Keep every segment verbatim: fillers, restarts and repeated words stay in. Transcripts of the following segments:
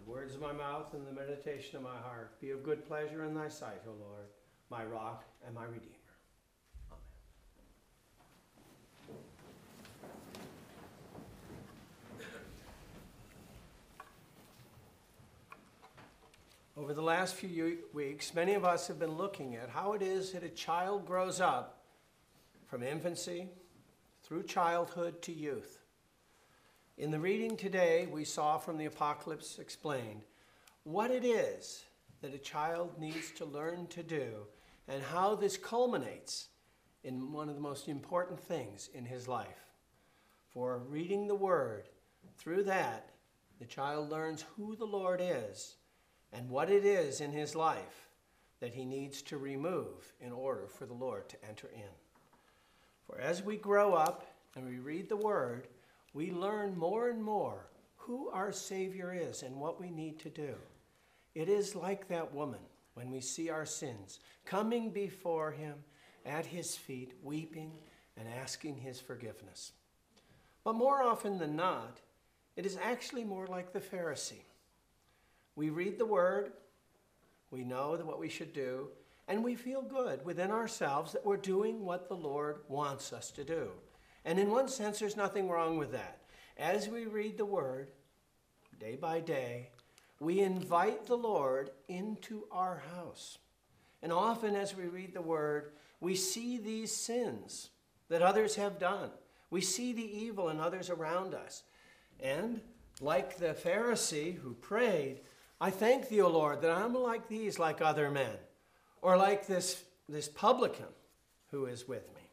The words of my mouth and the meditation of my heart be of good pleasure in thy sight, O Lord, my rock and my redeemer. Amen. Over the last few weeks, many of us have been looking at how it is that a child grows up from infancy through childhood to youth. In the reading today, we saw from the Apocalypse explained what it is that a child needs to learn to do and how this culminates in one of the most important things in his life. For reading the Word, through that, the child learns who the Lord is and what it is in his life that he needs to remove in order for the Lord to enter in. For as we grow up and we read the Word, we learn more and more who our Savior is and what we need to do. It is like that woman when we see our sins, coming before him at his feet, weeping and asking his forgiveness. But more often than not, it is actually more like the Pharisee. We read the Word, we know that what we should do, and we feel good within ourselves that we're doing what the Lord wants us to do. And in one sense, there's nothing wrong with that. As we read the Word, day by day, we invite the Lord into our house. And often as we read the Word, we see these sins that others have done. We see the evil in others around us. And like the Pharisee who prayed, I thank thee, O Lord, that I'm like these, like other men. Or like this, this publican who is with me.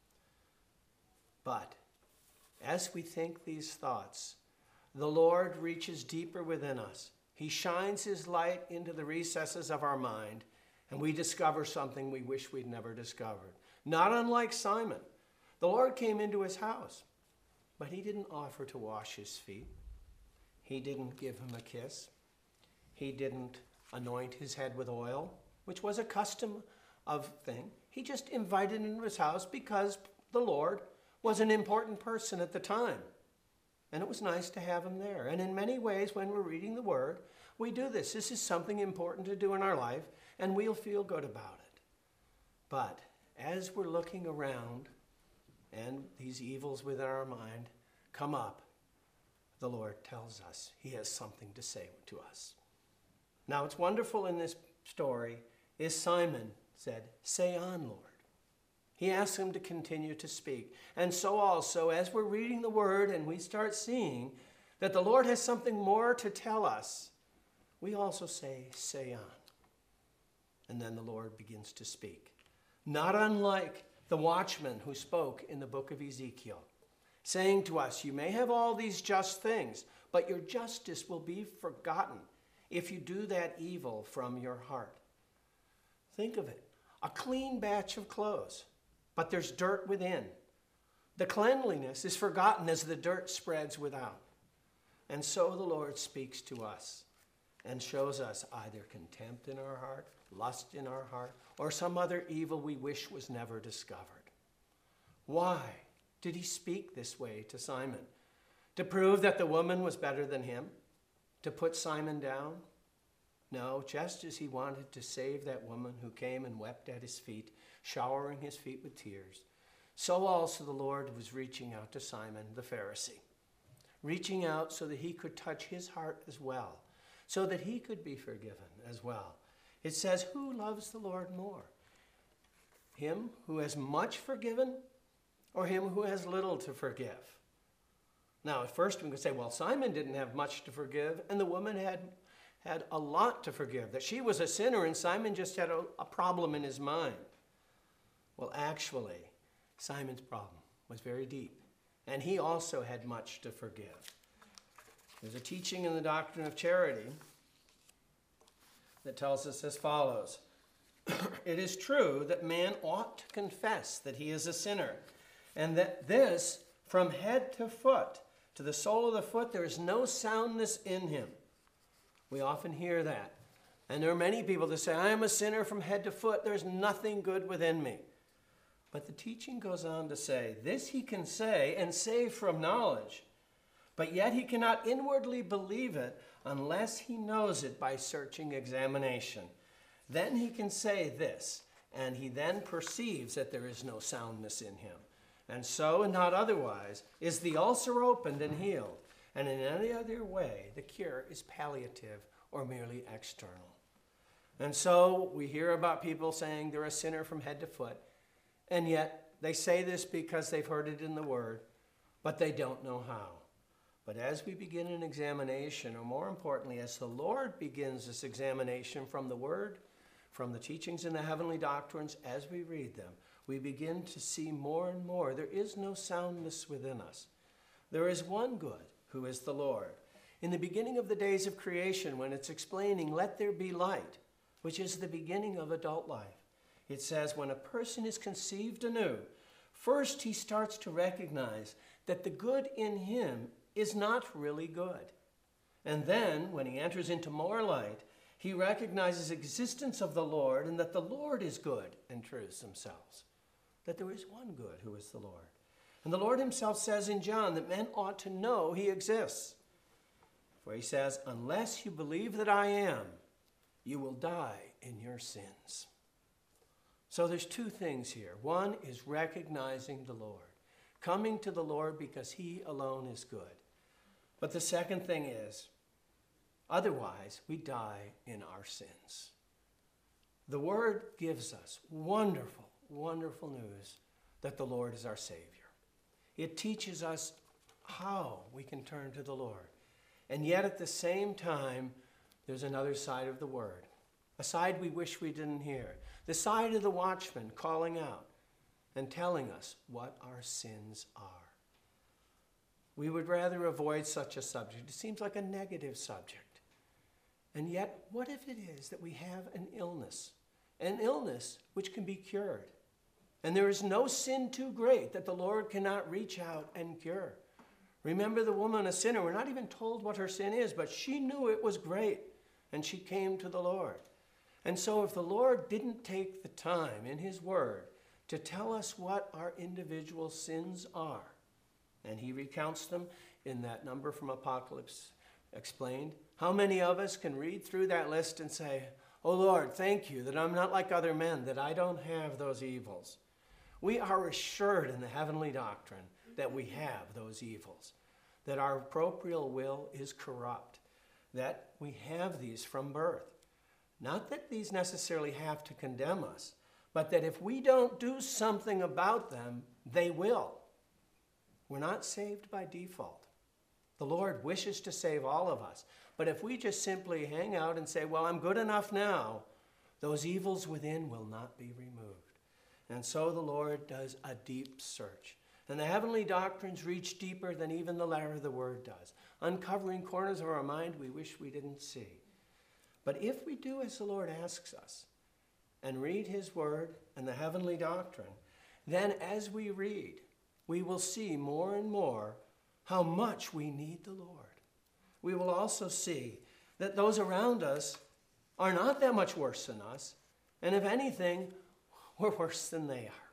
But as we think these thoughts, the Lord reaches deeper within us. He shines his light into the recesses of our mind, and we discover something we wish we'd never discovered. Not unlike Simon. The Lord came into his house, but he didn't offer to wash his feet. He didn't give him a kiss. He didn't anoint his head with oil, which was a custom of thing. He just invited him into his house because the Lord was an important person at the time. And it was nice to have him there. And in many ways, when we're reading the Word, we do this. This is something important to do in our life, and we'll feel good about it. But as we're looking around, and these evils within our mind come up, the Lord tells us he has something to say to us. Now, what's wonderful in this story is Simon said, "Say on, Lord." He asked him to continue to speak. And so also, as we're reading the Word and we start seeing that the Lord has something more to tell us, we also say, "Say on." And then the Lord begins to speak. Not unlike the watchman who spoke in the book of Ezekiel, saying to us, you may have all these just things, but your justice will be forgotten if you do that evil from your heart. Think of it. A clean batch of clothes, but there's dirt within. The cleanliness is forgotten as the dirt spreads without. And so the Lord speaks to us and shows us either contempt in our heart, lust in our heart, or some other evil we wish was never discovered. Why did he speak this way to Simon? To prove that the woman was better than him? To put Simon down? No, just as he wanted to save that woman who came and wept at his feet, showering his feet with tears, so also the Lord was reaching out to Simon the Pharisee, reaching out so that he could touch his heart as well, so that he could be forgiven as well. It says, who loves the Lord more? Him who has much forgiven, or him who has little to forgive? Now, at first we could say, well, Simon didn't have much to forgive, and the woman had had a lot to forgive, that she was a sinner and Simon just had a, a problem in his mind. Well, actually, Simon's problem was very deep, and he also had much to forgive. There's a teaching in the doctrine of charity that tells us as follows. It is true that man ought to confess that he is a sinner, and that this, from head to foot, to the sole of the foot, there is no soundness in him. We often hear that. And there are many people that say, I am a sinner from head to foot. There's nothing good within me. But the teaching goes on to say, this he can say and say from knowledge. But yet he cannot inwardly believe it unless he knows it by searching examination. Then he can say this, and he then perceives that there is no soundness in him. And so, and not otherwise, is the ulcer opened and healed. And in any other way, the cure is palliative or merely external. And so we hear about people saying they're a sinner from head to foot. And yet they say this because they've heard it in the Word, but they don't know how. But as we begin an examination, or more importantly, as the Lord begins this examination from the Word, from the teachings in the heavenly doctrines, as we read them, we begin to see more and more there is no soundness within us. There is one good, who is the Lord. In the beginning of the days of creation, when it's explaining, let there be light, which is the beginning of adult life, it says when a person is conceived anew, first he starts to recognize that the good in him is not really good. And then, when he enters into more light, he recognizes the existence of the Lord and that the Lord is good and truths themselves. That there is one good, who is the Lord. And the Lord himself says in John that men ought to know he exists. For he says, unless you believe that I am, you will die in your sins. So there's two things here. One is recognizing the Lord, coming to the Lord because he alone is good. But the second thing is, otherwise we die in our sins. The Word gives us wonderful, wonderful news that the Lord is our Savior. It teaches us how we can turn to the Lord. And yet at the same time, there's another side of the Word, a side we wish we didn't hear, the side of the watchman calling out and telling us what our sins are. We would rather avoid such a subject. It seems like a negative subject. And yet, what if it is that we have an illness, an illness which can be cured? And there is no sin too great that the Lord cannot reach out and cure. Remember the woman, a sinner. We're not even told what her sin is, but she knew it was great, and she came to the Lord. And so if the Lord didn't take the time in his word to tell us what our individual sins are, and he recounts them in that number from Apocalypse explained, how many of us can read through that list and say, oh Lord, thank you that I'm not like other men, that I don't have those evils. We are assured in the heavenly doctrine that we have those evils, that our proprial will is corrupt, that we have these from birth. Not that these necessarily have to condemn us, but that if we don't do something about them, they will. We're not saved by default. The Lord wishes to save all of us. But if we just simply hang out and say, well, I'm good enough now, those evils within will not be removed. And so the Lord does a deep search. And the heavenly doctrines reach deeper than even the letter of the Word does, uncovering corners of our mind we wish we didn't see. But if we do as the Lord asks us, and read his Word and the heavenly doctrine, then as we read, we will see more and more how much we need the Lord. We will also see that those around us are not that much worse than us, and if anything, we're worse than they are.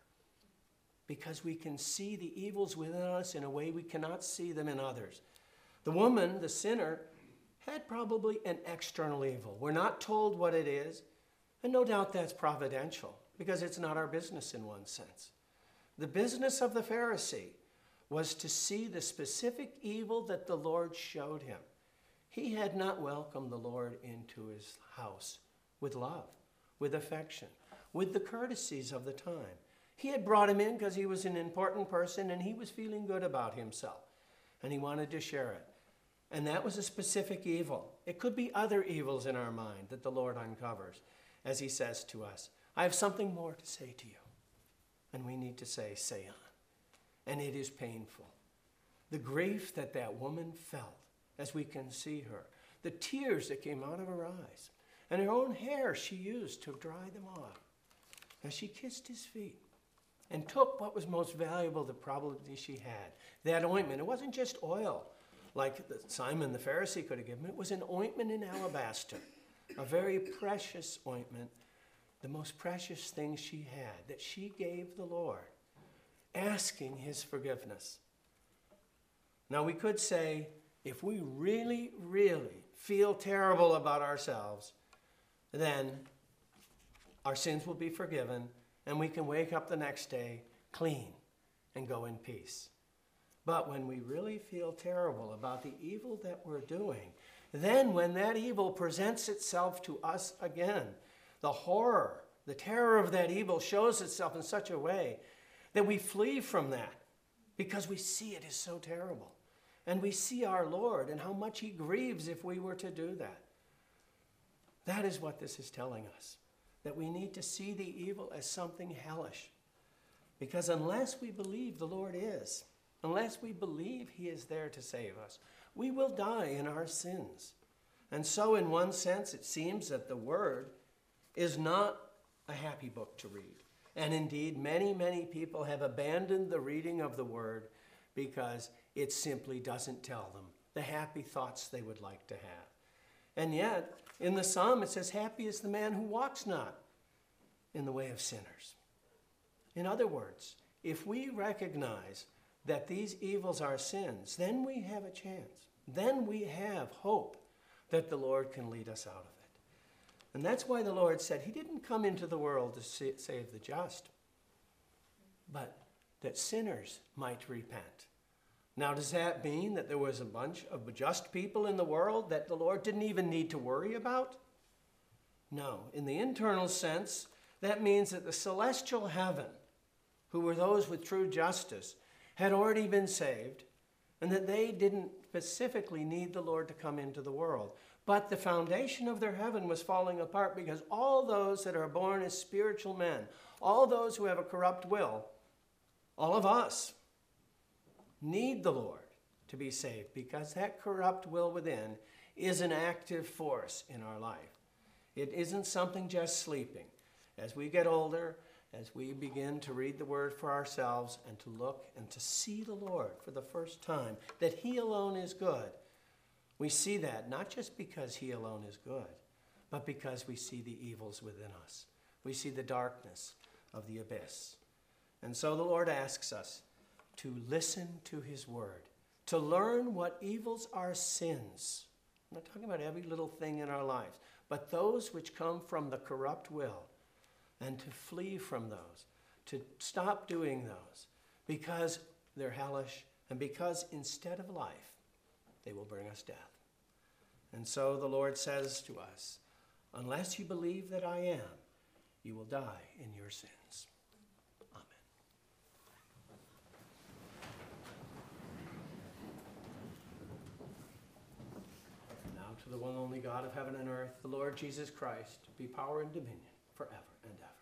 Because we can see the evils within us in a way we cannot see them in others. The woman, the sinner, had probably an external evil. We're not told what it is, and no doubt that's providential, because it's not our business in one sense. The business of the Pharisee was to see the specific evil that the Lord showed him. He had not welcomed the Lord into his house with love, with affection, with the courtesies of the time. He had brought him in because he was an important person and he was feeling good about himself, and he wanted to share it. And that was a specific evil. It could be other evils in our mind that the Lord uncovers as he says to us, I have something more to say to you. And we need to say, say on. And it is painful. The grief that that woman felt as we can see her, the tears that came out of her eyes, and her own hair she used to dry them off as she kissed his feet and took what was most valuable that probably she had, that ointment. It wasn't just oil like Simon the Pharisee could have given. It was an ointment in alabaster, a very precious ointment, the most precious thing she had, that she gave the Lord, asking his forgiveness. Now we could say, if we really, really feel terrible about ourselves, then our sins will be forgiven and we can wake up the next day clean and go in peace. But when we really feel terrible about the evil that we're doing, then when that evil presents itself to us again, the horror, the terror of that evil shows itself in such a way that we flee from that because we see it is so terrible. And we see our Lord and how much he grieves if we were to do that. That is what this is telling us, that we need to see the evil as something hellish. Because unless we believe the Lord is, unless we believe he is there to save us, we will die in our sins. And so in one sense, it seems that the Word is not a happy book to read. And indeed, many, many people have abandoned the reading of the Word because it simply doesn't tell them the happy thoughts they would like to have. And yet, in the psalm, it says, happy is the man who walks not in the way of sinners. In other words, if we recognize that these evils are sins, then we have a chance. Then we have hope that the Lord can lead us out of it. And that's why the Lord said he didn't come into the world to save the just, but that sinners might repent. Now, does that mean that there was a bunch of just people in the world that the Lord didn't even need to worry about? No. In the internal sense, that means that the celestial heaven, who were those with true justice, had already been saved, and that they didn't specifically need the Lord to come into the world. But the foundation of their heaven was falling apart because all those that are born as spiritual men, all those who have a corrupt will, all of us, need the Lord to be saved because that corrupt will within is an active force in our life. It isn't something just sleeping. As we get older, as we begin to read the Word for ourselves and to look and to see the Lord for the first time, that he alone is good, we see that not just because he alone is good, but because we see the evils within us. We see the darkness of the abyss. And so the Lord asks us to listen to his word, to learn what evils are sins. I'm not talking about every little thing in our lives, but those which come from the corrupt will, and to flee from those, to stop doing those, because they're hellish, and because instead of life, they will bring us death. And so the Lord says to us, unless you believe that I am, you will die in your sins. Amen. Now to the one only God of heaven and earth, the Lord Jesus Christ, be power and dominion forever and ever.